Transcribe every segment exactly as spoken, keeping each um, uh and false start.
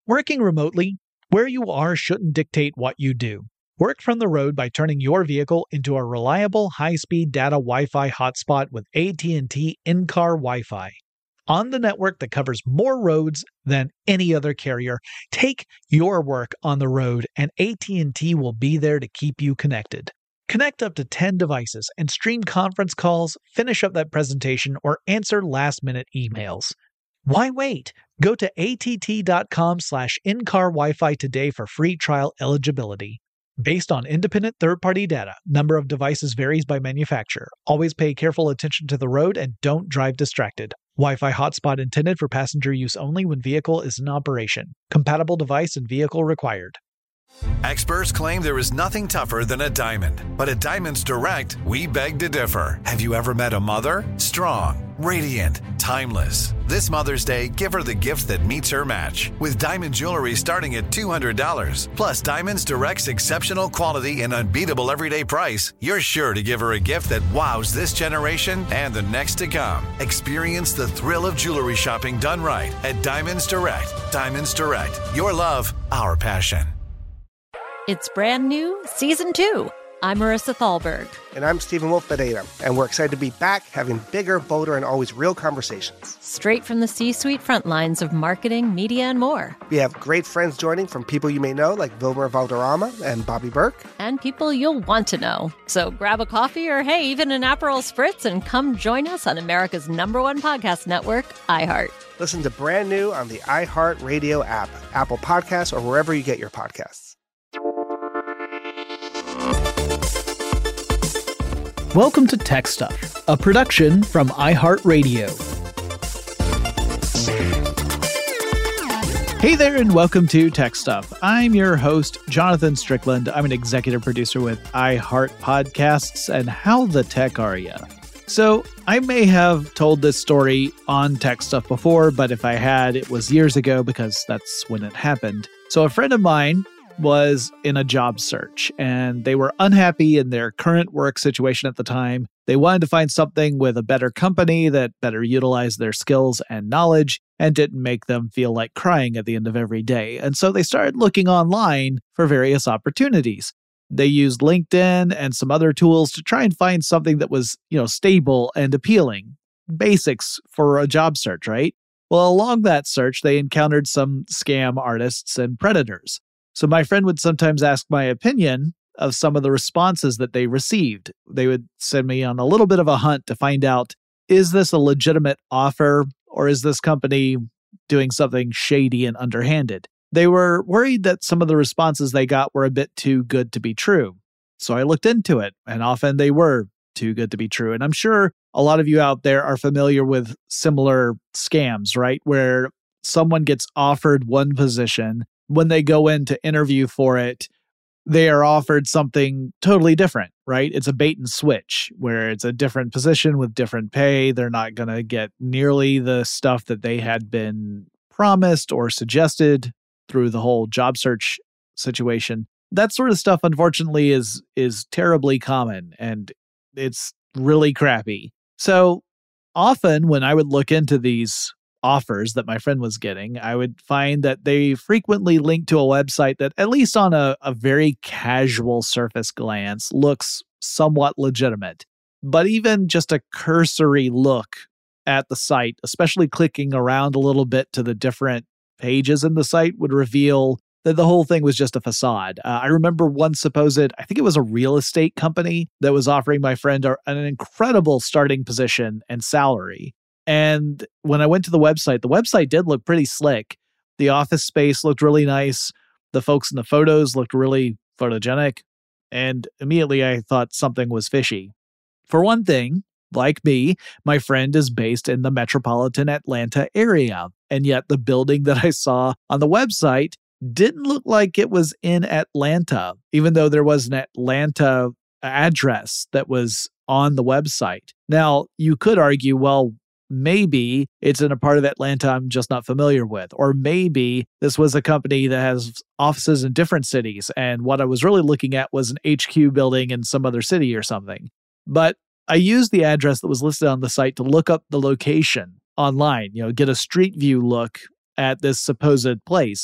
Working remotely, where you are shouldn't dictate what you do. Work from the road by turning your vehicle into a reliable high-speed data Wi-Fi hotspot with A T and T in-car Wi-Fi. On the network that covers more roads than any other carrier, take your work on the road and A T and T will be there to keep you connected. Connect up to ten devices and stream conference calls, finish up that presentation, or answer last-minute emails. Why wait? Go to att.com slash in-car Wi-Fi today for free trial eligibility. Based on independent third-party data, number of devices varies by manufacturer. Always pay careful attention to the road and don't drive distracted. Wi-Fi hotspot intended for passenger use only when vehicle is in operation. Compatible device and vehicle required. Experts claim there is nothing tougher than a diamond. But at Diamonds Direct, we beg to differ. Have you ever met a mother? Strong, radiant, timeless. This Mother's Day, give her the gift that meets her match. With diamond jewelry starting at two hundred dollars. Plus Diamonds Direct's exceptional quality and unbeatable everyday price, you're sure to give her a gift that wows this generation and the next to come. Experience the thrill of jewelry shopping done right at Diamonds Direct. Diamonds Direct. Your love, our passion. It's brand new, Season two. I'm Marissa Thalberg. And I'm Stephen Wolf Pereira. And we're excited to be back having bigger, bolder, and always real conversations. Straight from the C-suite front lines of marketing, media, and more. We have great friends joining from people you may know, like Wilmer Valderrama and Bobby Burke. And people you'll want to know. So grab a coffee or, hey, even an Aperol Spritz and come join us on America's number one podcast network, iHeart. Listen to Brand New on the iHeart Radio app, Apple Podcasts, or wherever you get your podcasts. Welcome to Tech Stuff, a production from iHeartRadio. Hey there, and welcome to Tech Stuff. I'm your host, Jonathan Strickland. I'm an executive producer with iHeart Podcasts, and how the tech are ya? So, I may have told this story on Tech Stuff before, but if I had, it was years ago because that's when it happened. So, a friend of mine was in a job search, and they were unhappy in their current work situation at the time. They wanted to find something with a better company that better utilized their skills and knowledge and didn't make them feel like crying at the end of every day. And so they started looking online for various opportunities. They used LinkedIn and some other tools to try and find something that was, you know, stable and appealing. Basics for a job search, right? Well, along that search, they encountered some scam artists and predators. So my friend would sometimes ask my opinion of some of the responses that they received. They would send me on a little bit of a hunt to find out, is this a legitimate offer or is this company doing something shady and underhanded? They were worried that some of the responses they got were a bit too good to be true. So I looked into it, and often they were too good to be true. And I'm sure a lot of you out there are familiar with similar scams, right? Where someone gets offered one position. When they go in to interview for it, they are offered something totally different, right? It's a bait and switch where it's a different position with different pay. They're not going to get nearly the stuff that they had been promised or suggested through the whole job search situation. That sort of stuff, unfortunately, is is terribly common, and it's really crappy. So often when I would look into these offers that my friend was getting, I would find that they frequently link to a website that, at least on a, a very casual surface glance, looks somewhat legitimate. But even just a cursory look at the site, especially clicking around a little bit to the different pages in the site, would reveal that the whole thing was just a facade. Uh, I remember one supposed, I think it was a real estate company that was offering my friend an incredible starting position and salary. And when I went to the website, the website did look pretty slick. The office space looked really nice. The folks in the photos looked really photogenic. And immediately I thought something was fishy. For one thing, like me, my friend is based in the metropolitan Atlanta area. And yet the building that I saw on the website didn't look like it was in Atlanta, even though there was an Atlanta address that was on the website. Now, you could argue, well, maybe it's in a part of Atlanta I'm just not familiar with. Or maybe this was a company that has offices in different cities, and what I was really looking at was an H Q building in some other city or something. But I used the address that was listed on the site to look up the location online, you know, get a street view look at this supposed place.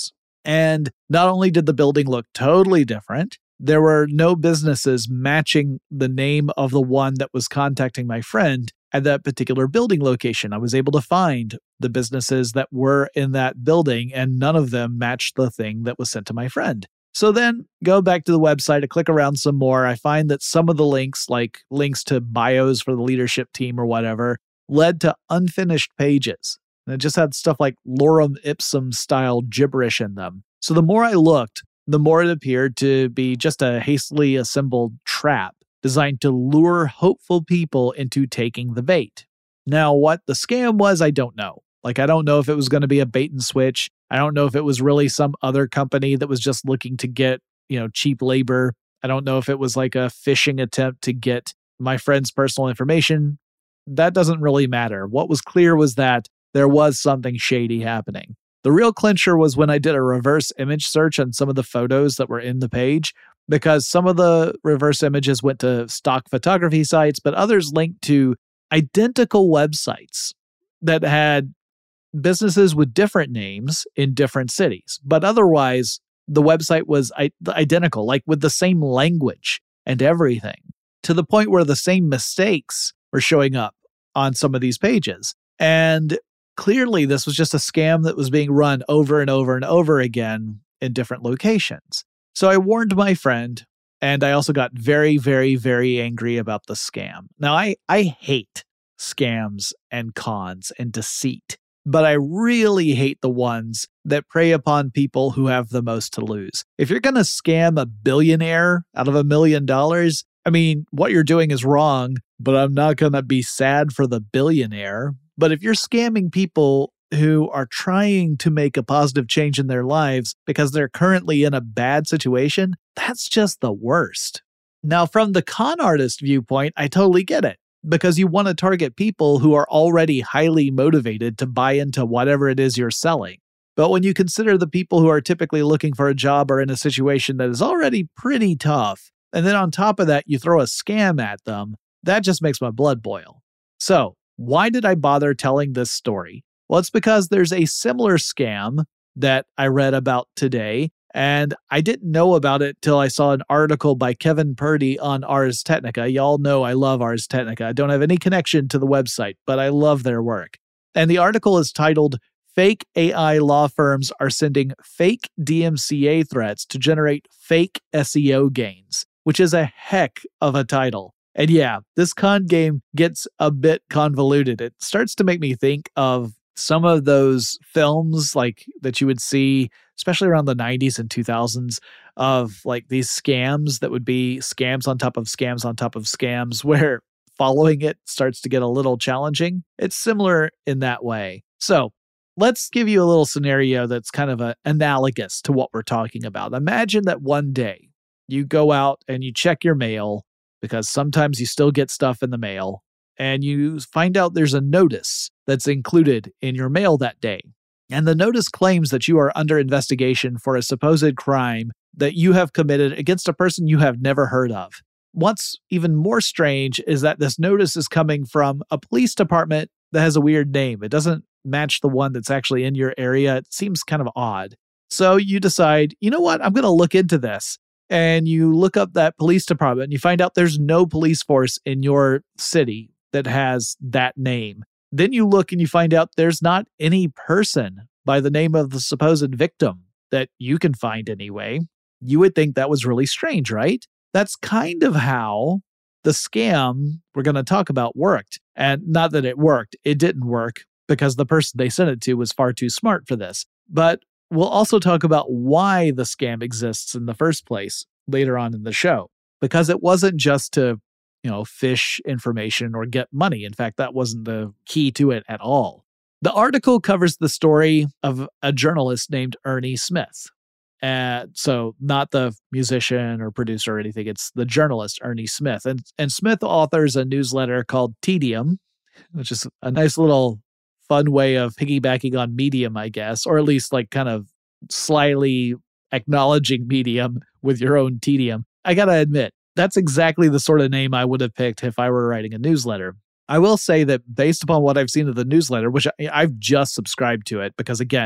And not only did the building look totally different, there were no businesses matching the name of the one that was contacting my friend at that particular building location. I was able to find the businesses that were in that building, and none of them matched the thing that was sent to my friend. So then go back to the website, I click around some more. I find that some of the links, like links to bios for the leadership team or whatever, led to unfinished pages. And it just had stuff like lorem ipsum style gibberish in them. So the more I looked, the more it appeared to be just a hastily assembled trap designed to lure hopeful people into taking the bait. Now, what the scam was, I don't know. Like, I don't know if it was going to be a bait and switch. I don't know if it was really some other company that was just looking to get, you know, cheap labor. I don't know if it was like a phishing attempt to get my friend's personal information. That doesn't really matter. What was clear was that there was something shady happening. The real clincher was when I did a reverse image search on some of the photos that were in the page, because some of the reverse images went to stock photography sites, but others linked to identical websites that had businesses with different names in different cities. But otherwise, the website was I- identical, like with the same language and everything, to the point where the same mistakes were showing up on some of these pages. And clearly, this was just a scam that was being run over and over and over again in different locations. So I warned my friend, and I also got very, very, very angry about the scam. Now, I, I hate scams and cons and deceit, but I really hate the ones that prey upon people who have the most to lose. If you're going to scam a billionaire out of a million dollars, I mean, what you're doing is wrong, but I'm not going to be sad for the billionaire. But if you're scamming people who are trying to make a positive change in their lives because they're currently in a bad situation, that's just the worst. Now, from the con artist viewpoint, I totally get it, because you want to target people who are already highly motivated to buy into whatever it is you're selling. But when you consider the people who are typically looking for a job or in a situation that is already pretty tough, and then on top of that, you throw a scam at them, that just makes my blood boil. So, why did I bother telling this story? Well, it's because there's a similar scam that I read about today, and I didn't know about it till I saw an article by Kevin Purdy on Ars Technica. Y'all know I love Ars Technica. I don't have any connection to the website, but I love their work. And the article is titled, "Fake A I Law Firms Are Sending Fake D M C A Threats to Generate Fake S E O Gains," which is a heck of a title. And yeah, this con game gets a bit convoluted. It starts to make me think of some of those films like that you would see, especially around the nineties and two thousands, of like these scams that would be scams on top of scams on top of scams, where following it starts to get a little challenging. It's similar in that way. So let's give you a little scenario that's kind of a, analogous to what we're talking about. Imagine that one day you go out and you check your mail, because sometimes you still get stuff in the mail, and you find out there's a notice that's included in your mail that day. And the notice claims that you are under investigation for a supposed crime that you have committed against a person you have never heard of. What's even more strange is that this notice is coming from a police department that has a weird name. It doesn't match the one that's actually in your area. It seems kind of odd. So you decide, you know what, I'm going to look into this. And you look up that police department and you find out there's no police force in your city that has that name. Then you look and you find out there's not any person by the name of the supposed victim that you can find anyway. You would think that was really strange, right? That's kind of how the scam we're going to talk about worked. And not that it worked, it didn't work because the person they sent it to was far too smart for this. But we'll also talk about why the scam exists in the first place later on in the show, because it wasn't just to, you know, fish information or get money. In fact, that wasn't the key to it at all. The article covers the story of a journalist named Ernie Smith. Uh, so not the musician or producer or anything. It's the journalist, Ernie Smith. And, and Smith authors a newsletter called Tedium, which is a nice little fun way of piggybacking on Medium, I guess, or at least like kind of slyly acknowledging Medium with your own tedium. I gotta admit, that's exactly the sort of name I would have picked if I were writing a newsletter. I will say that based upon what I've seen of the newsletter, which I, I've just subscribed to it because, again,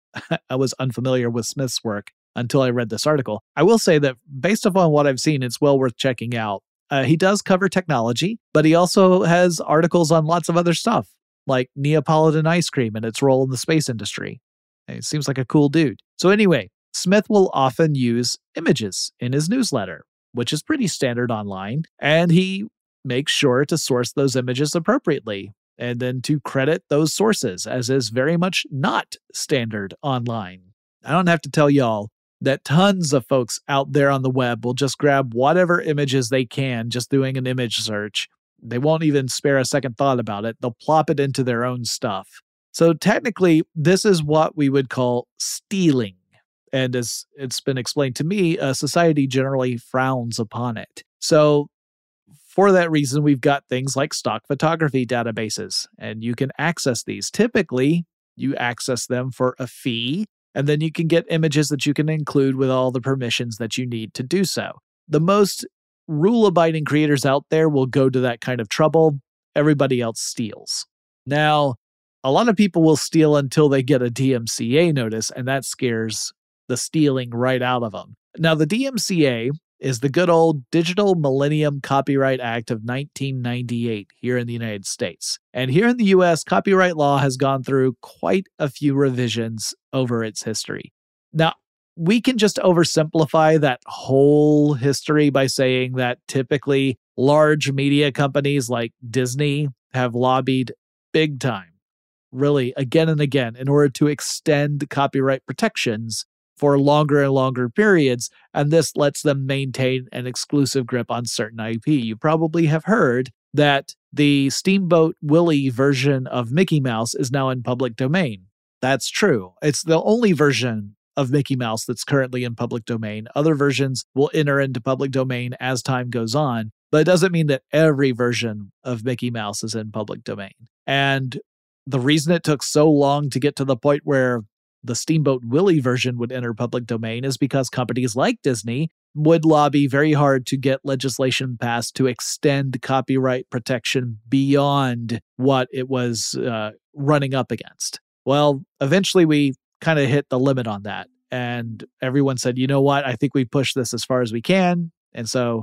I was unfamiliar with Smith's work until I read this article. I will say that based upon what I've seen, it's well worth checking out. Uh, he does cover technology, but he also has articles on lots of other stuff, like Neapolitan ice cream and its role in the space industry. He seems like a cool dude. So anyway, Smith will often use images in his newsletter, which is pretty standard online, and he makes sure to source those images appropriately and then to credit those sources, as is very much not standard online. I don't have to tell y'all that tons of folks out there on the web will just grab whatever images they can just doing an image search. They won't even spare a second thought about it. They'll plop it into their own stuff. So technically, this is what we would call stealing. And as it's been explained to me, uh, society generally frowns upon it. So for that reason, we've got things like stock photography databases, and you can access these. Typically, you access them for a fee, and then you can get images that you can include with all the permissions that you need to do so. The most rule-abiding creators out there will go to that kind of trouble. Everybody else steals. Now, a lot of people will steal until they get a D M C A notice, and that scares the stealing right out of them. Now, the D M C A is the good old Digital Millennium Copyright Act of nineteen ninety-eight here in the United States. And here in the U S, copyright law has gone through quite a few revisions over its history. Now, we can just oversimplify that whole history by saying that typically large media companies like Disney have lobbied big time, really again and again, in order to extend copyright protections for longer and longer periods, and this lets them maintain an exclusive grip on certain I P. You probably have heard that the Steamboat Willie version of Mickey Mouse is now in public domain. That's true. It's the only version of Mickey Mouse that's currently in public domain. Other versions will enter into public domain as time goes on, but it doesn't mean that every version of Mickey Mouse is in public domain. And the reason it took so long to get to the point where the Steamboat Willie version would enter public domain is because companies like Disney would lobby very hard to get legislation passed to extend copyright protection beyond what it was uh, running up against. Well, eventually we kind of hit the limit on that. And everyone said, you know what, I think we pushed this as far as we can. And so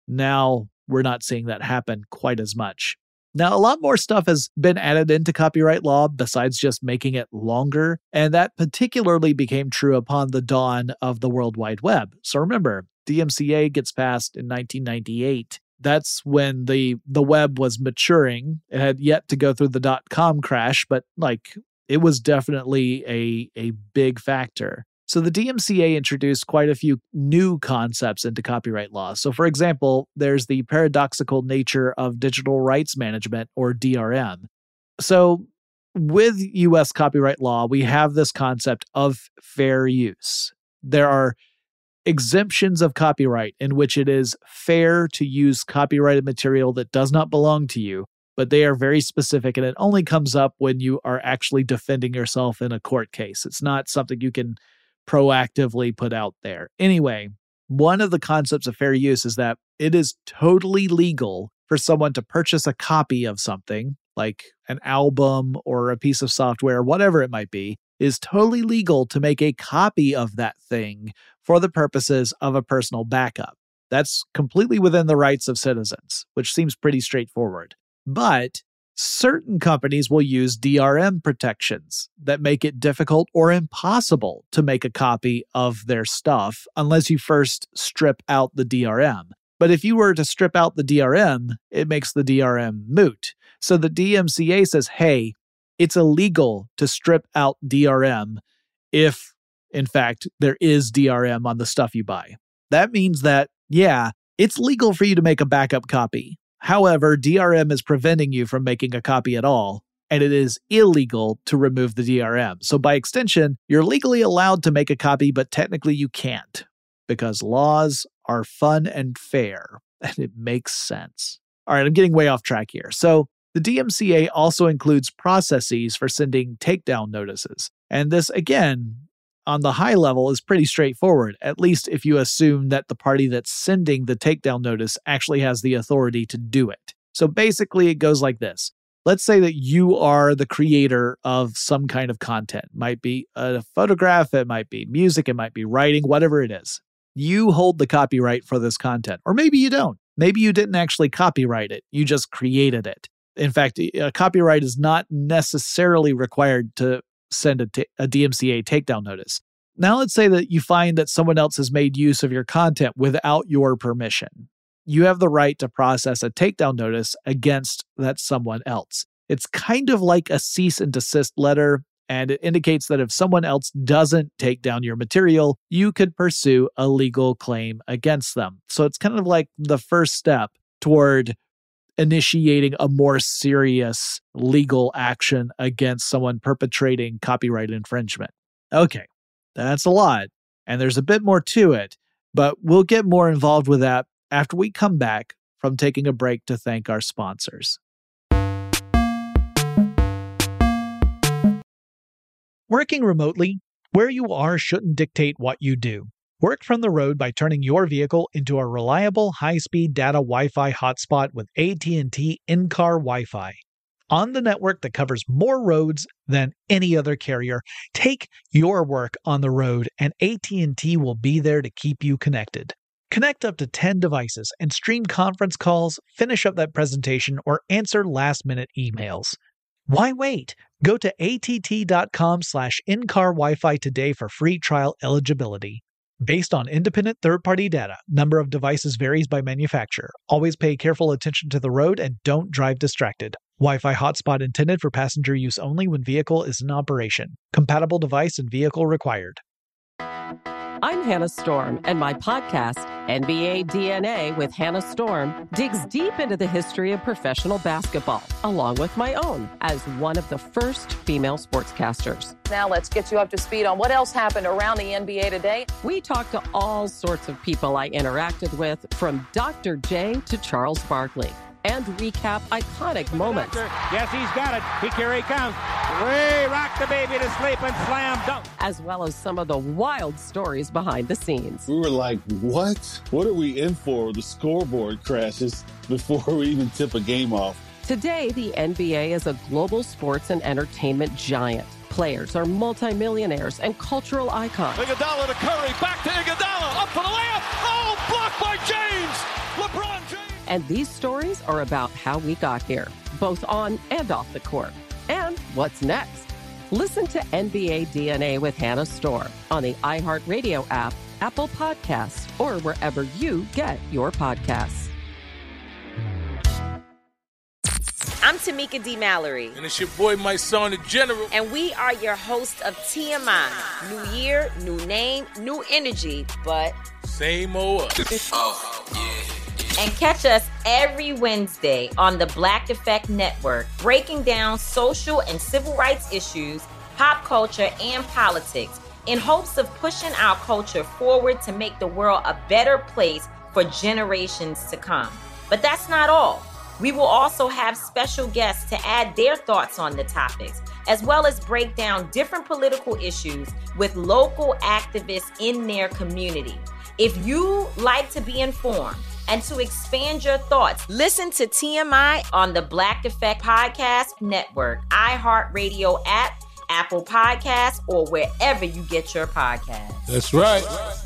now we're not seeing that happen quite as much. Now, a lot more stuff has been added into copyright law besides just making it longer, and that particularly became true upon the dawn of the World Wide Web. So remember, D M C A gets passed in nineteen ninety-eight. That's when the, the web was maturing. It had yet to go through the dot-com crash, but like it was definitely a, a big factor. So the D M C A introduced quite a few new concepts into copyright law. So for example, there's the paradoxical nature of digital rights management, or D R M. So with U S copyright law, we have this concept of fair use. There are exemptions of copyright in which it is fair to use copyrighted material that does not belong to you, but they are very specific, and it only comes up when you are actually defending yourself in a court case. It's not something you can proactively put out there. Anyway, one of the concepts of fair use is that it is totally legal for someone to purchase a copy of something, like an album or a piece of software, whatever it might be, is totally legal to make a copy of that thing for the purposes of a personal backup. That's completely within the rights of citizens, which seems pretty straightforward. But certain companies will use D R M protections that make it difficult or impossible to make a copy of their stuff unless you first strip out the D R M. But if you were to strip out the D R M, it makes the D R M moot. So the D M C A says, hey, it's illegal to strip out D R M if, in fact, there is D R M on the stuff you buy. That means that, yeah, it's legal for you to make a backup copy. However, D R M is preventing you from making a copy at all, and it is illegal to remove the D R M. So by extension, you're legally allowed to make a copy, but technically you can't, because laws are fun and fair, and it makes sense. All right, I'm getting way off track here. So the D M C A also includes processes for sending takedown notices. And this, again, on the high level is pretty straightforward, at least if you assume that the party that's sending the takedown notice actually has the authority to do it. So basically it goes like this. Let's say that you are the creator of some kind of content. It might be a photograph, it might be music, it might be writing, whatever it is. You hold the copyright for this content. Or maybe you don't. Maybe you didn't actually copyright it. You just created it. In fact, a copyright is not necessarily required to send a, t- a D M C A takedown notice. Now let's say that you find that someone else has made use of your content without your permission. You have the right to process a takedown notice against that someone else. It's kind of like a cease and desist letter, and it indicates that if someone else doesn't take down your material, you could pursue a legal claim against them. So it's kind of like the first step toward initiating a more serious legal action against someone perpetrating copyright infringement. Okay, that's a lot, and there's a bit more to it, but we'll get more involved with that after we come back from taking a break to thank our sponsors. Working remotely, where you are shouldn't dictate what you do. Work from the road by turning your vehicle into a reliable high-speed data Wi-Fi hotspot with A T and T in-car Wi-Fi. On the network that covers more roads than any other carrier, take your work on the road and A T and T will be there to keep you connected. Connect up to ten devices and stream conference calls, finish up that presentation, or answer last-minute emails. Why wait? Go to att.com slash in-car Wi-Fi today for free trial eligibility. Based on independent third-party data, number of devices varies by manufacturer. Always pay careful attention to the road and don't drive distracted. Wi-Fi hotspot intended for passenger use only when vehicle is in operation. Compatible device and vehicle required. I'm Hannah Storm, and my podcast, N B A D N A with Hannah Storm, digs deep into the history of professional basketball, along with my own, as one of the first female sportscasters. Now let's get you up to speed on what else happened around the N B A today. We talked to all sorts of people I interacted with, from Doctor J to Charles Barkley, and recap iconic moments. Yes, he's got it. He, here he comes. Way rock the baby to sleep and slam dunk. As well as some of the wild stories behind the scenes. We were like, what? What are we in for? The scoreboard crashes before we even tip a game off. Today, the N B A is a global sports and entertainment giant. Players are multimillionaires and cultural icons. Iguodala to Curry, back to Iguodala, up for the layup. Oh, blocked by James. LeBron James. And these stories are about how we got here, both on and off the court. And what's next? Listen to N B A D N A with Hannah Storm on the iHeartRadio app, Apple Podcasts, or wherever you get your podcasts. I'm Tamika D. Mallory. And it's your boy, my son, the General. And we are your hosts of T M I. New year, new name, new energy, but same old us. Oh, yeah. And catch us every Wednesday on the Black Effect Network, breaking down social and civil rights issues, pop culture, and politics in hopes of pushing our culture forward to make the world a better place for generations to come. But that's not all. We will also have special guests to add their thoughts on the topics, as well as break down different political issues with local activists in their community. If you like to be informed and to expand your thoughts, listen to T M I on the Black Effect Podcast Network, iHeartRadio app, Apple Podcasts, or wherever you get your podcasts. That's right.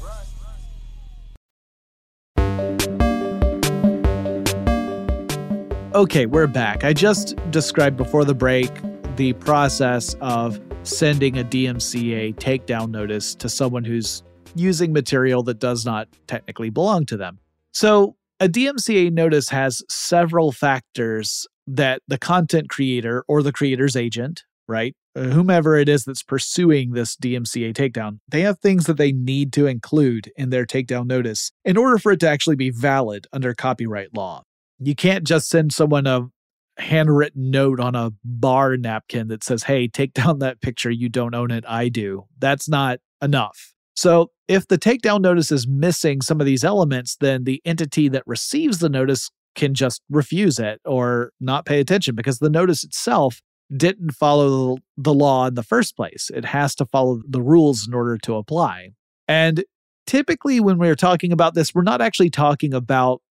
Okay, we're back. I just described before the break the process of sending a D M C A takedown notice to someone who's using material that does not technically belong to them. So a D M C A notice has several factors that the content creator or the creator's agent, right, whomever it is that's pursuing this D M C A takedown, they have things that they need to include in their takedown notice in order for it to actually be valid under copyright law. You can't just send someone a handwritten note on a bar napkin that says, hey, take down that picture. You don't own it. I do. That's not enough. So if the takedown notice is missing some of these elements, then the entity that receives the notice can just refuse it or not pay attention because the notice itself didn't follow the law in the first place. It has to follow the rules in order to apply. And typically when we're talking about this, we're not actually talking about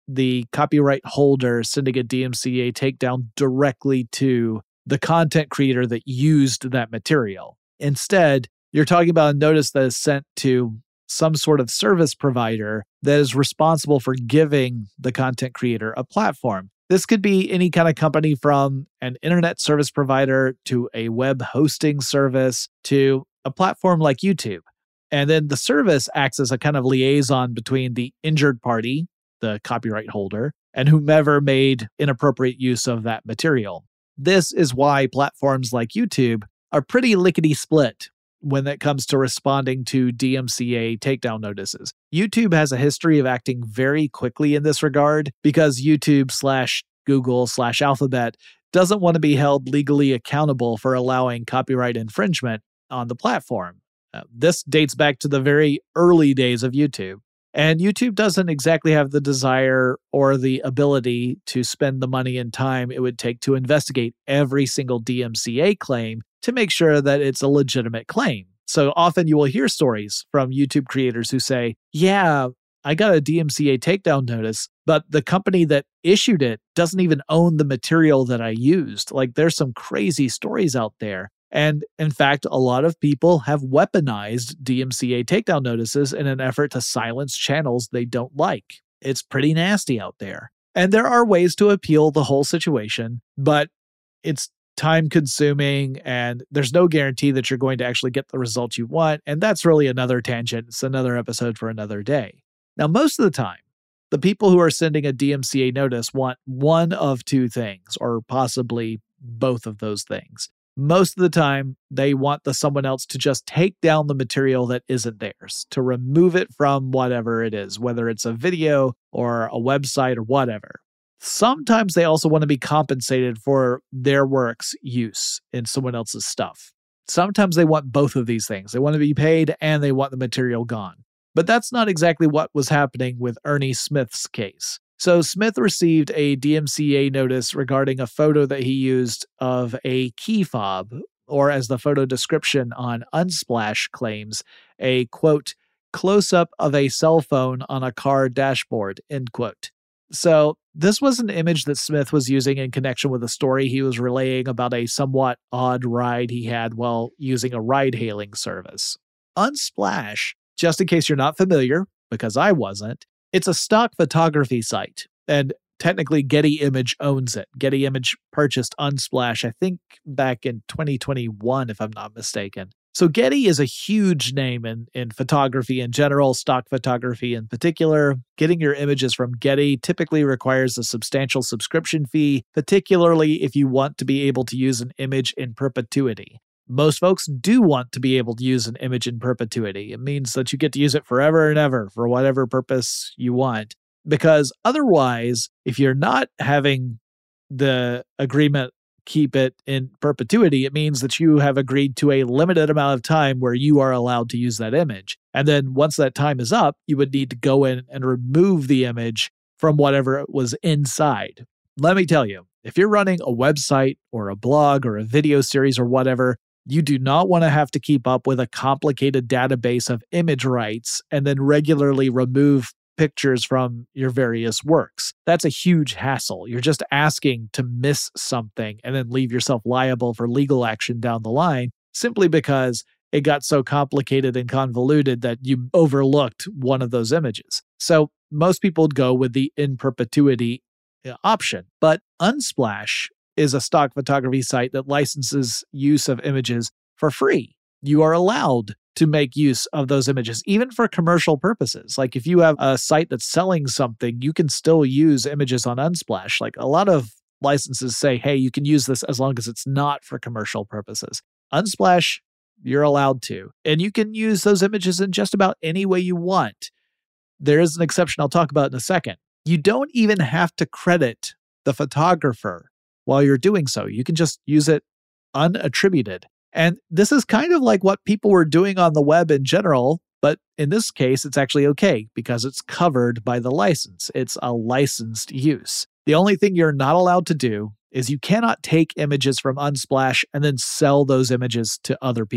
the copyright holder sending a D M C A takedown directly to the content creator that used that material. Instead, you're talking about a notice that is sent to some sort of service provider that is responsible for giving the content creator a platform. This could be any kind of company, from an internet service provider to a web hosting service to a platform like YouTube. And then the service acts as a kind of liaison between the injured party, the copyright holder, and whomever made inappropriate use of that material. This is why platforms like YouTube are pretty lickety-split when it comes to responding to D M C A takedown notices. YouTube has a history of acting very quickly in this regard because YouTube slash Google slash Alphabet doesn't want to be held legally accountable for allowing copyright infringement on the platform. Uh, this dates back to the very early days of YouTube. And YouTube doesn't exactly have the desire or the ability to spend the money and time it would take to investigate every single D M C A claim to make sure that it's a legitimate claim. So often you will hear stories from YouTube creators who say, yeah, I got a D M C A takedown notice, but the company that issued it doesn't even own the material that I used. Like, there's some crazy stories out there. And in fact, a lot of people have weaponized D M C A takedown notices in an effort to silence channels they don't like. It's pretty nasty out there. And there are ways to appeal the whole situation, but it's time consuming and there's no guarantee that you're going to actually get the results you want. And that's really another tangent. It's another episode for another day. Now, most of the time, the people who are sending a D M C A notice want one of two things, or possibly both of those things. Most of the time, they want the someone else to just take down the material that isn't theirs, to remove it from whatever it is, whether it's a video or a website or whatever. Sometimes they also want to be compensated for their work's use in someone else's stuff. Sometimes they want both of these things. They want to be paid and they want the material gone. But that's not exactly what was happening with Ernie Smith's case. So Smith received a D M C A notice regarding a photo that he used of a key fob, or as the photo description on Unsplash claims, a, quote, close-up of a cell phone on a car dashboard, end quote. So this was an image that Smith was using in connection with a story he was relaying about a somewhat odd ride he had while using a ride-hailing service. Unsplash, just in case you're not familiar, because I wasn't, it's a stock photography site, and technically Getty Image owns it. Getty Image purchased Unsplash, I think, back in twenty twenty-one, if I'm not mistaken. So Getty is a huge name in, in photography in general, stock photography in particular. Getting your images from Getty typically requires a substantial subscription fee, particularly if you want to be able to use an image in perpetuity. Most folks do want to be able to use an image in perpetuity. It means that you get to use it forever and ever for whatever purpose you want. Because otherwise, if you're not having the agreement keep it in perpetuity, it means that you have agreed to a limited amount of time where you are allowed to use that image. And then once that time is up, you would need to go in and remove the image from whatever was inside. Let me tell you, if you're running a website or a blog or a video series or whatever, you do not want to have to keep up with a complicated database of image rights and then regularly remove pictures from your various works. That's a huge hassle. You're just asking to miss something and then leave yourself liable for legal action down the line simply because it got so complicated and convoluted that you overlooked one of those images. So most people would go with the in perpetuity option. But Unsplash is a stock photography site that licenses use of images for free. You are allowed to make use of those images, even for commercial purposes. Like if you have a site that's selling something, you can still use images on Unsplash. Like a lot of licenses say, hey, you can use this as long as it's not for commercial purposes. Unsplash, you're allowed to. And you can use those images in just about any way you want. There is an exception I'll talk about in a second. You don't even have to credit the photographer while you're doing so. You can just use it unattributed. And this is kind of like what people were doing on the web in general, but in this case, it's actually okay because it's covered by the license. It's a licensed use. The only thing you're not allowed to do is you cannot take images from Unsplash and then sell those images to other people.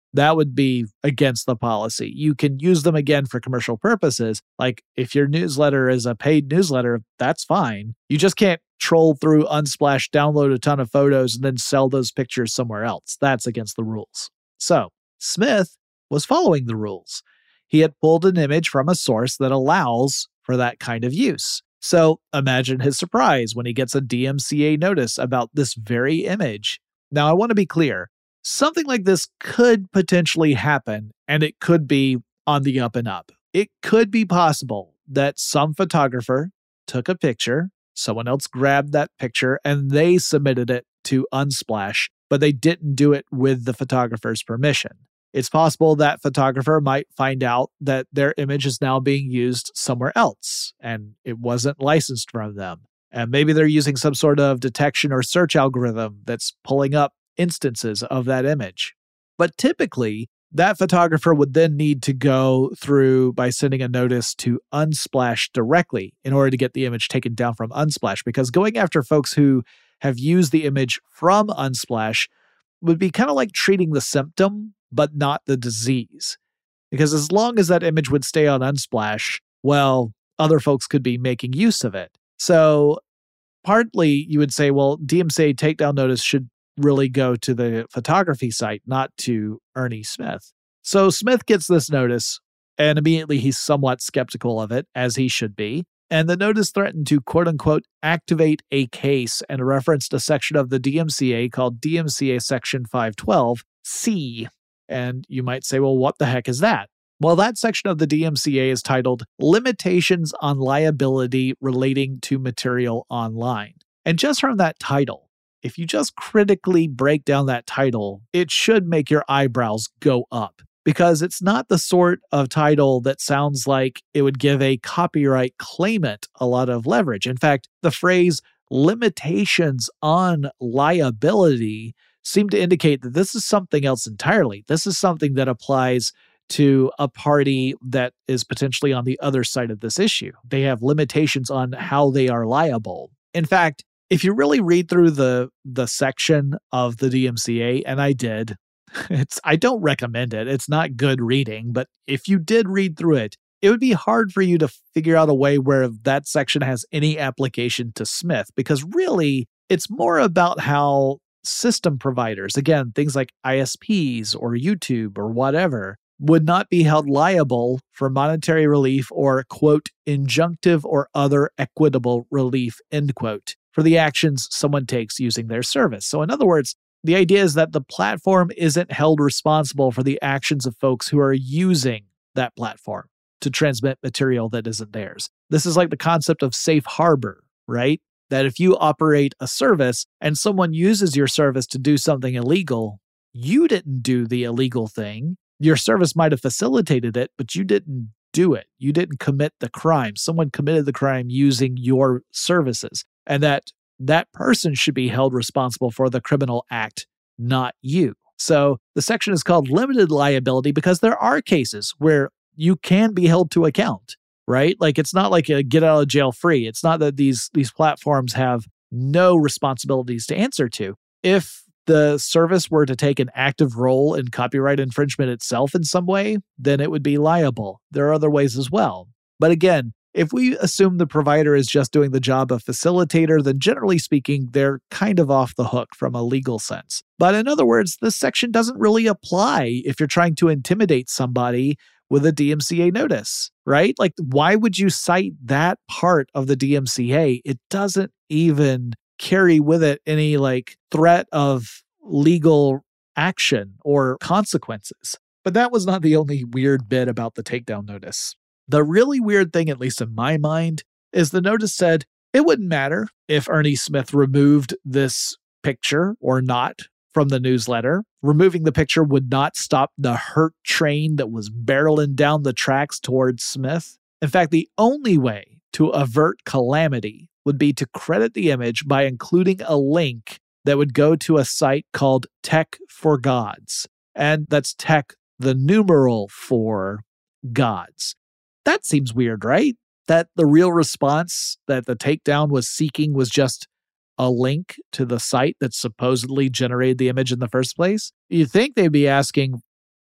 That would be against the policy. You can use them again for commercial purposes. Like if your newsletter is a paid newsletter, that's fine. You just can't troll through Unsplash, download a ton of photos, and then sell those pictures somewhere else. That's against the rules. So Smith was following the rules. He had pulled an image from a source that allows for that kind of use. So imagine his surprise when he gets a D M C A notice about this very image. Now, I want to be clear. Something like this could potentially happen, and it could be on the up and up. It could be possible that some photographer took a picture, someone else grabbed that picture, and they submitted it to Unsplash, but they didn't do it with the photographer's permission. It's possible that photographer might find out that their image is now being used somewhere else, and it wasn't licensed from them. And maybe they're using some sort of detection or search algorithm that's pulling up instances of that image. But typically, that photographer would then need to go through by sending a notice to Unsplash directly in order to get the image taken down from Unsplash, because going after folks who have used the image from Unsplash would be kind of like treating the symptom, but not the disease. Because as long as that image would stay on Unsplash, well, other folks could be making use of it. So partly you would say, well, D M C A takedown notice should really go to the photography site, not to Ernie Smith. So Smith gets this notice, and immediately he's somewhat skeptical of it, as he should be. And the notice threatened to, quote unquote, activate a case and referenced a section of the D M C A called D M C A Section five twelve C. And you might say, well, what the heck is that? Well, that section of the D M C A is titled Limitations on Liability Relating to Material Online. And just from that title, if you just critically break down that title, it should make your eyebrows go up, because it's not the sort of title that sounds like it would give a copyright claimant a lot of leverage. In fact, the phrase limitations on liability seem to indicate that this is something else entirely. This is something that applies to a party that is potentially on the other side of this issue. They have limitations on how they are liable. In fact, if you really read through the the section of the D M C A, and I did, it's I don't recommend it. It's not good reading, but if you did read through it, it would be hard for you to figure out a way where that section has any application to Smith, because really it's more about how system providers, again, things like I S Ps or YouTube or whatever, would not be held liable for monetary relief or, quote, injunctive or other equitable relief, end quote, for the actions someone takes using their service. So in other words, the idea is that the platform isn't held responsible for the actions of folks who are using that platform to transmit material that isn't theirs. This is like the concept of safe harbor, right? That if you operate a service and someone uses your service to do something illegal, you didn't do the illegal thing. Your service might have facilitated it, but you didn't do it. You didn't commit the crime. Someone committed the crime using your services. And that that person should be held responsible for the criminal act, not you. So the section is called limited liability because there are cases where you can be held to account, right? Like it's not like a get out of jail free. It's not that these, these platforms have no responsibilities to answer to. If the service were to take an active role in copyright infringement itself in some way, then it would be liable. There are other ways as well. But again, if we assume the provider is just doing the job of facilitator, then generally speaking, they're kind of off the hook from a legal sense. But in other words, this section doesn't really apply if you're trying to intimidate somebody with a D M C A notice, right? Like, why would you cite that part of the D M C A? It doesn't even carry with it any like threat of legal action or consequences. But that was not the only weird bit about the takedown notice. The really weird thing, at least in my mind, is the notice said it wouldn't matter if Ernie Smith removed this picture or not from the newsletter. Removing the picture would not stop the hurt train that was barreling down the tracks towards Smith. In fact, the only way to avert calamity would be to credit the image by including a link that would go to a site called Tech for Gods. And that's tech, the numeral for gods. That seems weird, right? That the real response that the takedown was seeking was just a link to the site that supposedly generated the image in the first place. You'd think they'd be asking,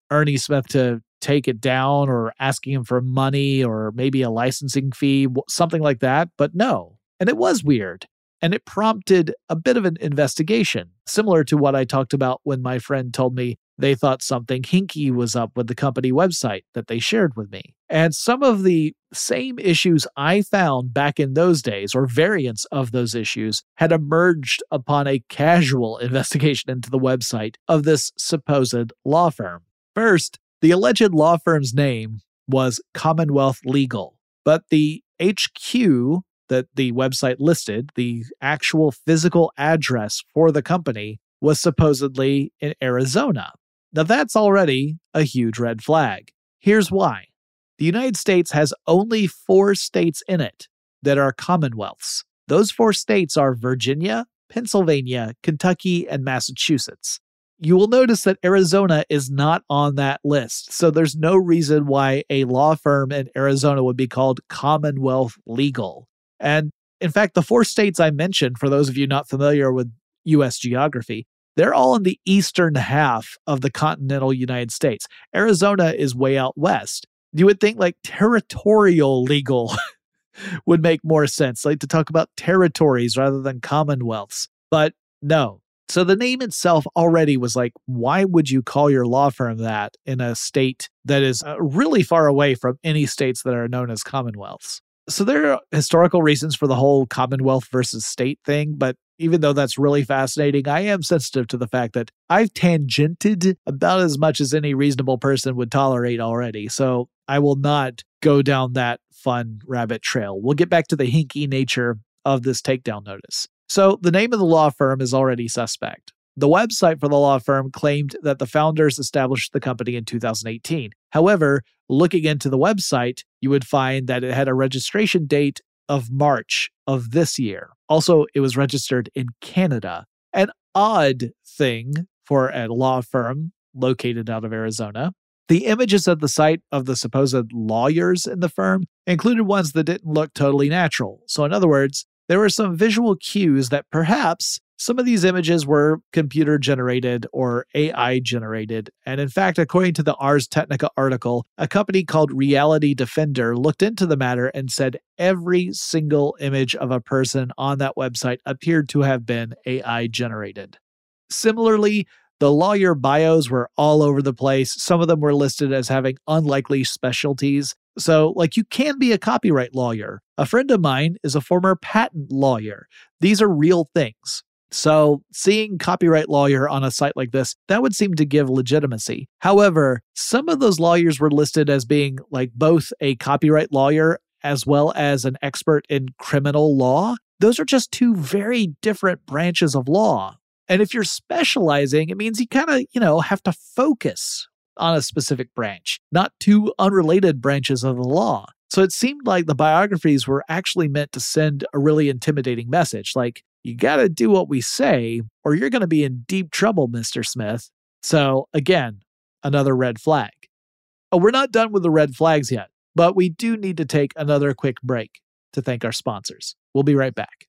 Ernie Smith to take it down or asking him for money or maybe a licensing fee, something like that. But no. And it was weird. And it prompted a bit of an investigation, similar to what I talked about when my friend told me they thought something hinky was up with the company website that they shared with me. And some of the same issues I found back in those days, or variants of those issues, had emerged upon a casual investigation into the website of this supposed law firm. First, the alleged law firm's name was Commonwealth Legal, but the H Q that the website listed, the actual physical address for the company, was supposedly in Arizona. Now that's already a huge red flag. Here's why. The United States has only four states in it that are commonwealths. Those four states are Virginia, Pennsylvania, Kentucky, and Massachusetts. You will notice that Arizona is not on that list, so there's no reason why a law firm in Arizona would be called Commonwealth Legal. And in fact, the four states I mentioned, for those of you not familiar with U S geography, they're all in the eastern half of the continental United States. Arizona is way out west. You would think like territorial legal would make more sense, like to talk about territories rather than commonwealths. But no. So the name itself already was like, why would you call your law firm that in a state that is uh, really far away from any states that are known as commonwealths? So there are historical reasons for the whole Commonwealth versus state thing, but even though that's really fascinating, I am sensitive to the fact that I've tangented about as much as any reasonable person would tolerate already. So I will not go down that fun rabbit trail. We'll get back to the hinky nature of this takedown notice. So the name of the law firm is already suspect. The website for the law firm claimed that the founders established the company in two thousand eighteen. However, looking into the website, you would find that it had a registration date of March of this year. Also, it was registered in Canada. An odd thing for a law firm located out of Arizona. The images of the site of the supposed lawyers in the firm included ones that didn't look totally natural. So in other words, there were some visual cues that perhaps some of these images were computer generated or A I generated. And in fact, according to the Ars Technica article, a company called Reality Defender looked into the matter and said every single image of a person on that website appeared to have been A I generated. Similarly, the lawyer bios were all over the place. Some of them were listed as having unlikely specialties. So, like, you can be a copyright lawyer. A friend of mine is a former patent lawyer. These are real things. So seeing copyright lawyer on a site like this, that would seem to give legitimacy. However, some of those lawyers were listed as being like both a copyright lawyer as well as an expert in criminal law. Those are just two very different branches of law. And if you're specializing, it means you kind of, you know, have to focus on a specific branch, not two unrelated branches of the law. So it seemed like the biographies were actually meant to send a really intimidating message, like, you got to do what we say, or you're going to be in deep trouble, Mister Smith. So again, another red flag. Oh, we're not done with the red flags yet, but we do need to take another quick break to thank our sponsors. We'll be right back.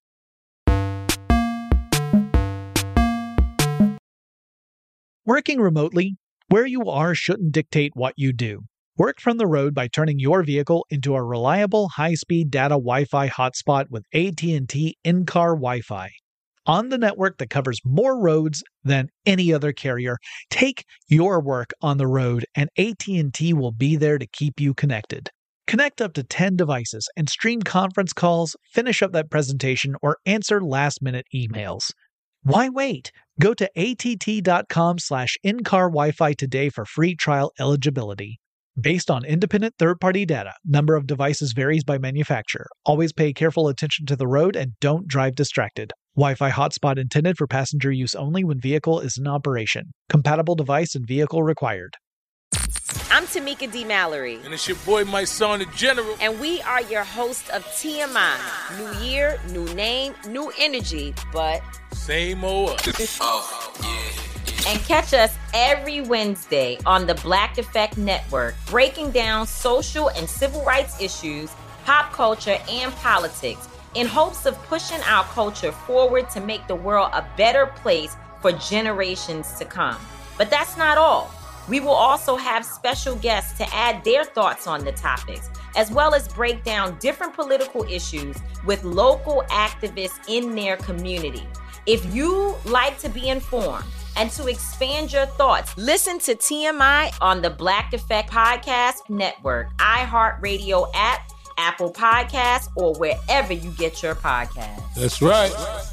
Working remotely, where you are shouldn't dictate what you do. Work from the road by turning your vehicle into a reliable high-speed data Wi-Fi hotspot with A T and T in-car Wi-Fi. On the network that covers more roads than any other carrier, take your work on the road and A T and T will be there to keep you connected. Connect up to ten devices and stream conference calls, finish up that presentation, or answer last-minute emails. Why wait? Go to att.com slash in-car Wi-Fi today for free trial eligibility. Based on independent third-party data, number of devices varies by manufacturer. Always pay careful attention to the road and don't drive distracted. Wi-Fi hotspot intended for passenger use only when vehicle is in operation. Compatible device and vehicle required. I'm Tamika D. Mallory. And it's your boy, my son, the General. And we are your host of T M I. New year, new name, new energy, but same old. Oh, yeah. And catch us every Wednesday on the Black Effect Network, breaking down social and civil rights issues, pop culture, and politics in hopes of pushing our culture forward to make the world a better place for generations to come. But that's not all. We will also have special guests to add their thoughts on the topics, as well as break down different political issues with local activists in their community. If you like to be informed and to expand your thoughts, listen to T M I on the Black Effect Podcast Network, iHeartRadio app, Apple Podcasts, or wherever you get your podcasts. That's right.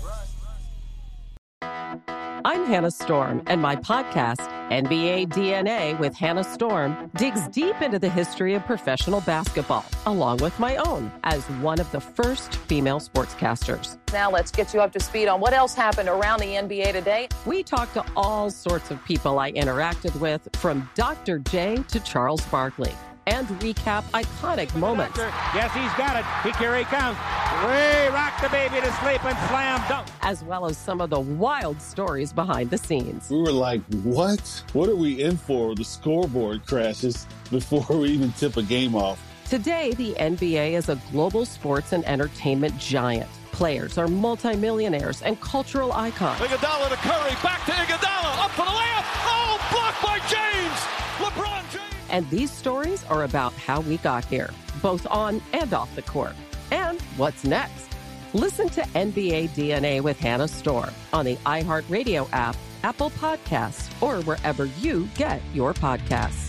I'm Hannah Storm, and my podcast, N B A D N A with Hannah Storm, digs deep into the history of professional basketball, along with my own, as one of the first female sportscasters. Now let's get you up to speed on what else happened around the N B A today. We talk to all sorts of people I interacted with, from Doctor J to Charles Barkley, and recap iconic moments. Yes, he's got it. He carry comes. Way rock the baby to sleep and slam dunk. As well as some of the wild stories behind the scenes. We were like, what? What are we in for? The scoreboard crashes before we even tip a game off. Today, the N B A is a global sports and entertainment giant. Players are multimillionaires and cultural icons. Iguodala to Curry, back to Iguodala, up for the layup. Oh, blocked by James. LeBron James. And these stories are about how we got here, both on and off the court. And what's next? Listen to N B A D N A with Hannah Storm on the iHeartRadio app, Apple Podcasts, or wherever you get your podcasts.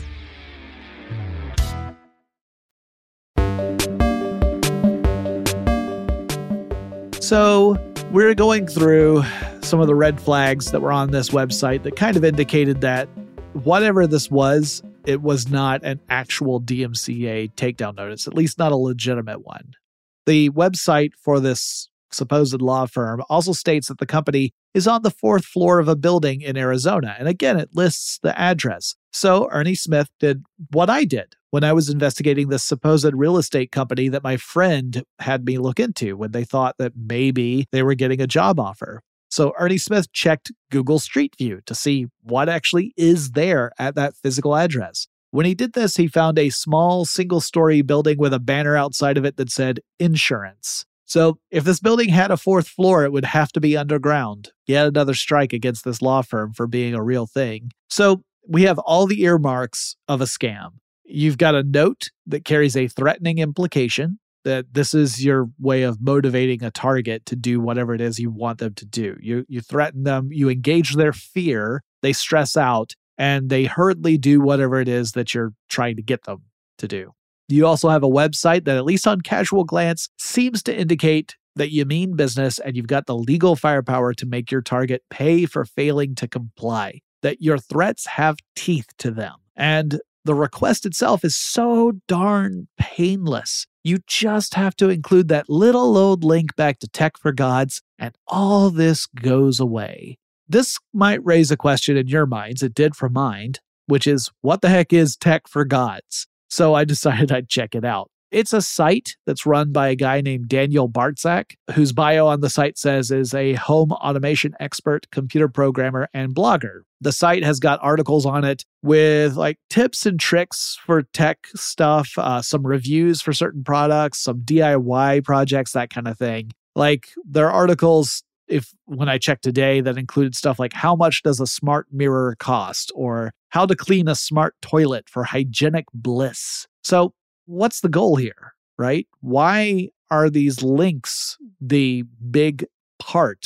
So we're going through some of the red flags that were on this website that kind of indicated that whatever this was, it was not an actual D M C A takedown notice, at least not a legitimate one. The website for this supposed law firm also states that the company is on the fourth floor of a building in Arizona. And again, it lists the address. So Ernie Smith did what I did when I was investigating this supposed real estate company that my friend had me look into when they thought that maybe they were getting a job offer. So Ernie Smith checked Google Street View to see what actually is there at that physical address. When he did this, he found a small single-story building with a banner outside of it that said insurance. So if this building had a fourth floor, it would have to be underground. Yet another strike against this law firm for being a real thing. So we have all the earmarks of a scam. You've got a note that carries a threatening implication that this is your way of motivating a target to do whatever it is you want them to do. You you threaten them, you engage their fear, they stress out, and they hurriedly do whatever it is that you're trying to get them to do. You also have a website that, at least on casual glance, seems to indicate that you mean business and you've got the legal firepower to make your target pay for failing to comply, that your threats have teeth to them. And the request itself is so darn painless. You just have to include that little load link back to Tech for Gods, and all this goes away. This might raise a question in your minds, it did for mine, which is, what the heck is Tech for Gods? So I decided I'd check it out. It's a site that's run by a guy named Daniel Bartzak, whose bio on the site says is a home automation expert, computer programmer, and blogger. The site has got articles on it with like tips and tricks for tech stuff, uh, some reviews for certain products, some D I Y projects, that kind of thing. Like there are articles, if when I checked today, that included stuff like how much does a smart mirror cost, or how to clean a smart toilet for hygienic bliss. So what's the goal here, right? Why are these links the big part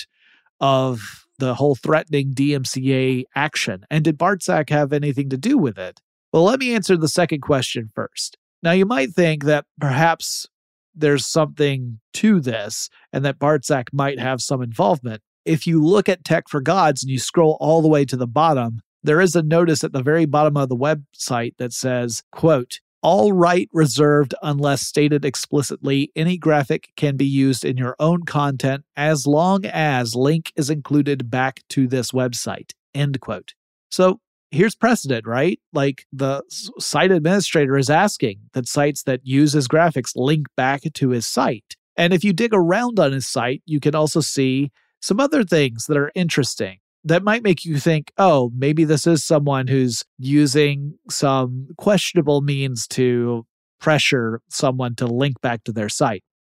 of the whole threatening D M C A action? And did Bartzak have anything to do with it? Well, let me answer the second question first. Now, you might think that perhaps there's something to this and that Bartzak might have some involvement. If you look at Tech for Gods and you scroll all the way to the bottom, there is a notice at the very bottom of the website that says, quote, "All right reserved unless stated explicitly. Any graphic can be used in your own content as long as link is included back to this website." End quote. So here's precedent, right? Like the site administrator is asking that sites that use his graphics link back to his site. And if you dig around on his site, you can also see some other things that are interesting that might make you think, oh, maybe this is someone who's using some questionable means to pressure someone to link back to their site.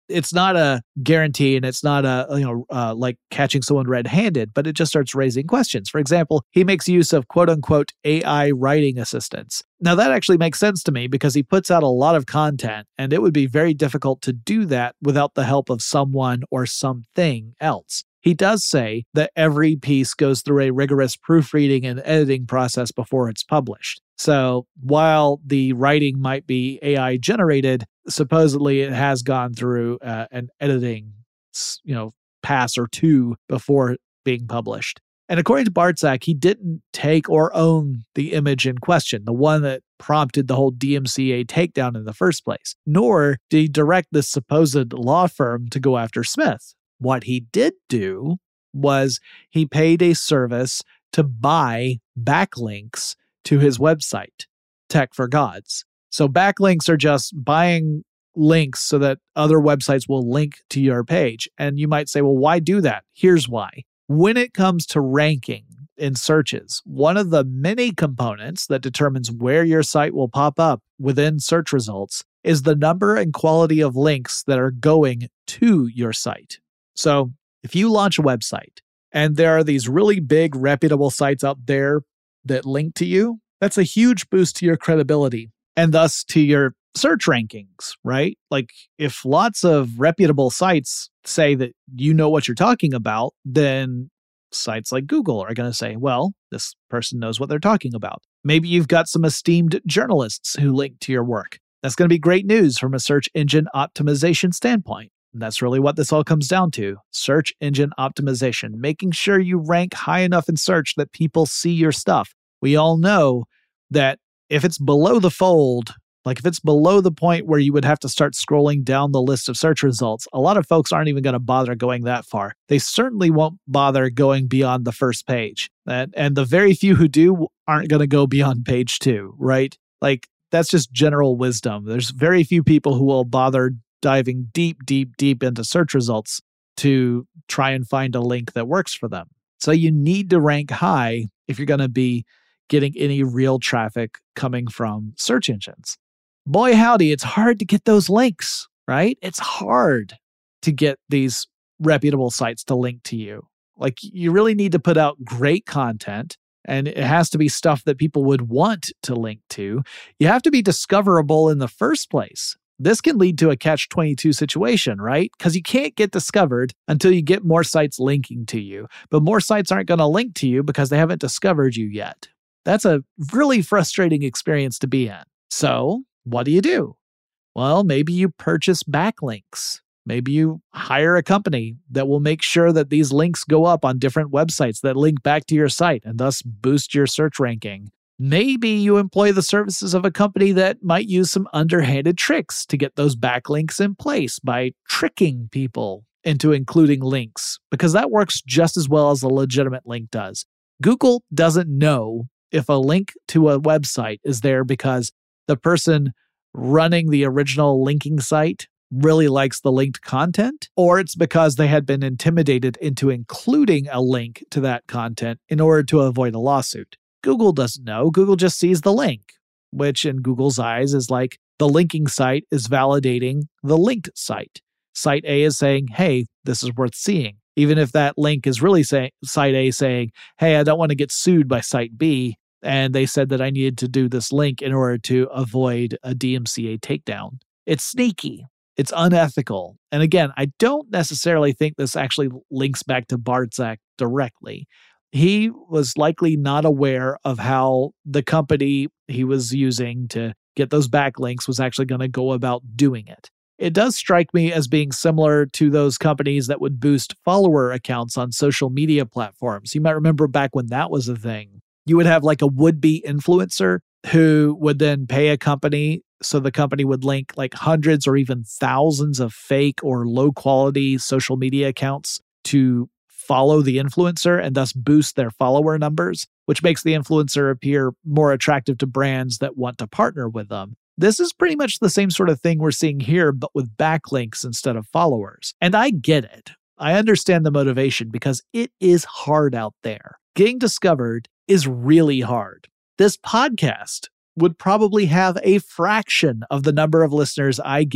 it's not a guarantee and it's not a, you know, uh, like catching someone red-handed, but it just starts raising questions. For example, he makes use of quote unquote A I writing assistants. Now that actually makes sense to me because he puts out a lot of content and it would be very difficult to do that without the help of someone or something else. He does say that every piece goes through a rigorous proofreading and editing process before it's published. So while the writing might be A I generated, supposedly it has gone through uh, an editing, you know, pass or two before being published. And according to Bartczak, he didn't take or own the image in question, the one that prompted the whole D M C A takedown in the first place, nor did he direct this supposed law firm to go after Smith. What he did do was he paid a service to buy backlinks to his website, Tech for Gods. So backlinks are just buying links so that other websites will link to your page. And you might say, well, why do that? Here's why. When it comes to ranking in searches, one of the many components that determines where your site will pop up within search results is the number and quality of links that are going to your site. So if you launch a website and there are these really big reputable sites out there that link to you, that's a huge boost to your credibility and thus to your search rankings, right? Like if lots of reputable sites say that you know what you're talking about, then sites like Google are going to say, well, this person knows what they're talking about. Maybe you've got some esteemed journalists who link to your work. That's going to be great news from a search engine optimization standpoint. And that's really what this all comes down to. Search engine optimization, making sure you rank high enough in search that people see your stuff. We all know that if it's below the fold, like if it's below the point where you would have to start scrolling down the list of search results, a lot of folks aren't even going to bother going that far. They certainly won't bother going beyond the first page. And, and the very few who do aren't going to go beyond page two, right? Like that's just general wisdom. There's very few people who will bother diving deep, deep, deep into search results to try and find a link that works for them. So you need to rank high if you're going to be getting any real traffic coming from search engines. Boy, howdy, it's hard to get those links, right? It's hard to get these reputable sites to link to you. Like you really need to put out great content, and it has to be stuff that people would want to link to. You have to be discoverable in the first place. This can lead to a catch twenty-two situation, right? Because you can't get discovered until you get more sites linking to you. But more sites aren't going to link to you because they haven't discovered you yet. That's a really frustrating experience to be in. So what do you do? Well, maybe you purchase backlinks. Maybe you hire a company that will make sure that these links go up on different websites that link back to your site and thus boost your search ranking. Maybe you employ the services of a company that might use some underhanded tricks to get those backlinks in place by tricking people into including links, because that works just as well as a legitimate link does. Google doesn't know if a link to a website is there because the person running the original linking site really likes the linked content, or it's because they had been intimidated into including a link to that content in order to avoid a lawsuit. Google doesn't know. Google just sees the link, which in Google's eyes is like the linking site is validating the linked site. Site A is saying, hey, this is worth seeing. Even if that link is really saying site A saying, hey, I don't want to get sued by site B. And they said that I needed to do this link in order to avoid a D M C A takedown. It's sneaky. It's unethical. And again, I don't necessarily think this actually links back to Bartczak directly. He was likely not aware of how the company he was using to get those backlinks was actually going to go about doing it. It does strike me as being similar to those companies that would boost follower accounts on social media platforms. You might remember back when that was a thing. You would have like a would-be influencer who would then pay a company, so the company would link like hundreds or even thousands of fake or low-quality social media accounts to follow the influencer and thus boost their follower numbers, which makes the influencer appear more attractive to brands that want to partner with them. This is pretty much the same sort of thing we're seeing here, but with backlinks instead of followers. And I get it. I understand the motivation because it is hard out there. Getting discovered is really hard. This podcast would probably have a fraction of the number of listeners I get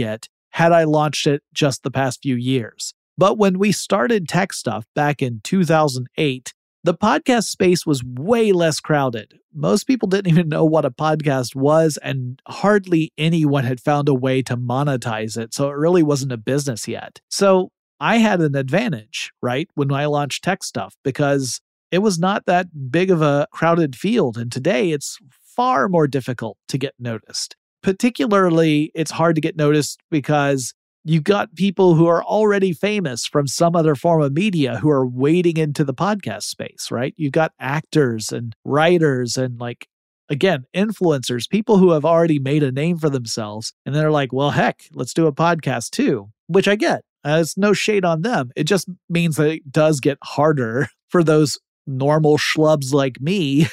had I launched it just the past few years. But when we started Tech Stuff back in two thousand eight, the podcast space was way less crowded. Most people didn't even know what a podcast was, and hardly anyone had found a way to monetize it, so it really wasn't a business yet. So I had an advantage, right, when I launched Tech Stuff, because it was not that big of a crowded field, and today it's far more difficult to get noticed. Particularly, it's hard to get noticed because you've got people who are already famous from some other form of media who are wading into the podcast space, right? You've got actors and writers and, like, again, influencers, people who have already made a name for themselves. And they're like, well, heck, let's do a podcast too, which I get. Uh, it's no shade on them. It just means that it does get harder for those normal schlubs like me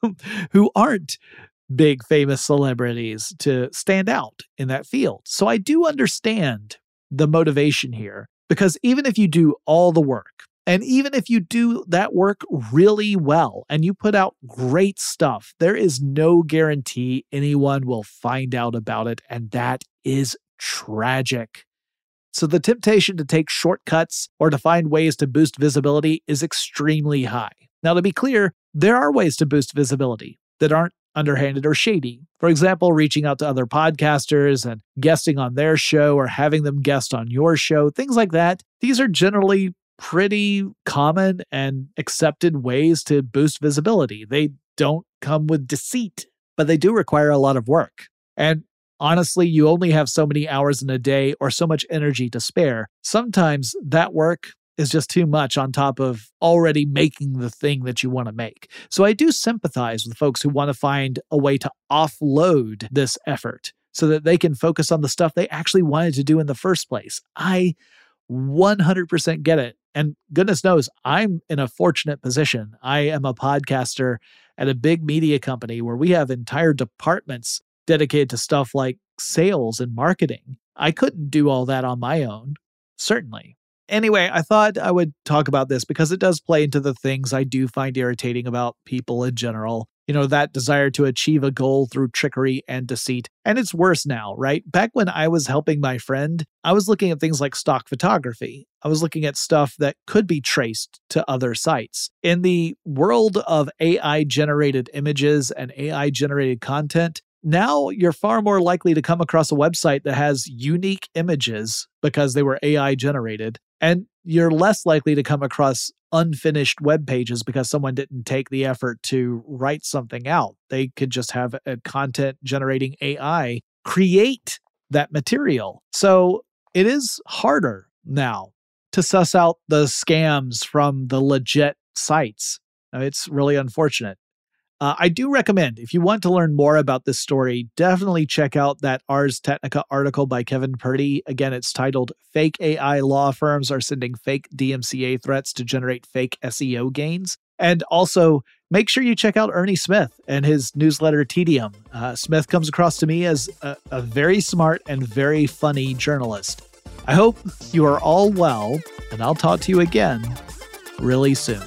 who aren't big famous celebrities to stand out in that field. So I do understand the motivation here, because even if you do all the work, and even if you do that work really well and you put out great stuff, there is no guarantee anyone will find out about it, and that is tragic. So the temptation to take shortcuts or to find ways to boost visibility is extremely high. Now, to be clear, there are ways to boost visibility that aren't underhanded or shady. For example, reaching out to other podcasters and guesting on their show or having them guest on your show, things like that. These are generally pretty common and accepted ways to boost visibility. They don't come with deceit, but they do require a lot of work. And honestly, you only have so many hours in a day or so much energy to spare. Sometimes that work is just too much on top of already making the thing that you want to make. So I do sympathize with folks who want to find a way to offload this effort so that they can focus on the stuff they actually wanted to do in the first place. I one hundred percent get it. And goodness knows, I'm in a fortunate position. I am a podcaster at a big media company where we have entire departments dedicated to stuff like sales and marketing. I couldn't do all that on my own, certainly. Anyway, I thought I would talk about this because it does play into the things I do find irritating about people in general. You know, that desire to achieve a goal through trickery and deceit. And it's worse now, right? Back when I was helping my friend, I was looking at things like stock photography. I was looking at stuff that could be traced to other sites. In the world of A I-generated images and A I-generated content, now you're far more likely to come across a website that has unique images because they were A I generated, and you're less likely to come across unfinished web pages because someone didn't take the effort to write something out. They could just have a content generating A I create that material. So it is harder now to suss out the scams from the legit sites. It's really unfortunate. Uh, I do recommend, if you want to learn more about this story, definitely check out that Ars Technica article by Kevin Purdy. Again, it's titled Fake A I Law Firms Are Sending Fake D M C A Threats to Generate Fake S E O Gains. And also, make sure you check out Ernie Smith and his newsletter Tedium. Uh, Smith comes across to me as a, a very smart and very funny journalist. I hope you are all well, and I'll talk to you again really soon.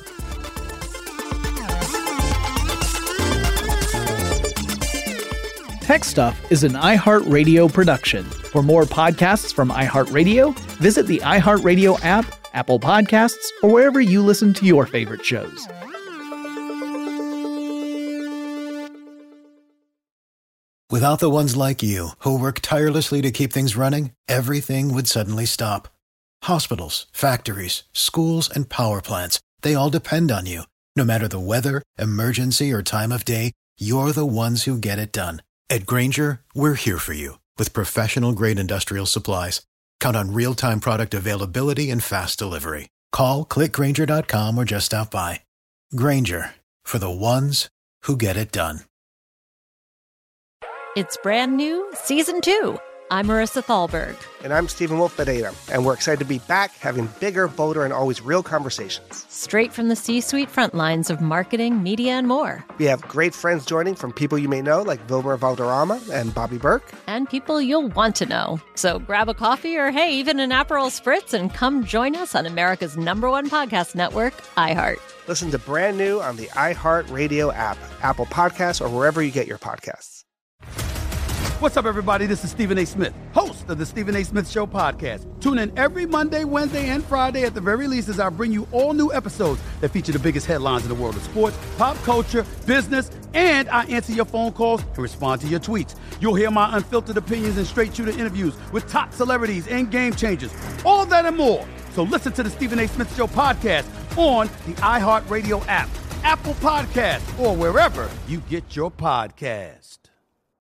Tech Stuff is an iHeartRadio production. For more podcasts from iHeartRadio, visit the iHeartRadio app, Apple Podcasts, or wherever you listen to your favorite shows. Without the ones like you, who work tirelessly to keep things running, everything would suddenly stop. Hospitals, factories, schools, and power plants, they all depend on you. No matter the weather, emergency, or time of day, you're the ones who get it done. At Grainger, we're here for you with professional-grade industrial supplies. Count on real-time product availability and fast delivery. Call, click Grainger dot com, or just stop by. Grainger, for the ones who get it done. It's brand new, season two. I'm Marissa Thalberg. And I'm Stephen Wolf Bedeta. And we're excited to be back having bigger, bolder, and always real conversations. Straight from the C-suite front lines of marketing, media, and more. We have great friends joining from people you may know, like Wilmer Valderrama and Bobby Burke. And people you'll want to know. So grab a coffee or, hey, even an Aperol Spritz and come join us on America's number one podcast network, iHeart. Listen to brand new on the iHeart Radio app, Apple Podcasts, or wherever you get your podcasts. What's up, everybody? This is Stephen A. Smith, host of the Stephen A. Smith Show podcast. Tune in every Monday, Wednesday, and Friday at the very least as I bring you all new episodes that feature the biggest headlines in the world of sports, pop culture, business, and I answer your phone calls and respond to your tweets. You'll hear my unfiltered opinions and straight-shooter interviews with top celebrities and game changers. All that and more. So listen to the Stephen A. Smith Show podcast on the iHeartRadio app, Apple Podcasts, or wherever you get your podcasts.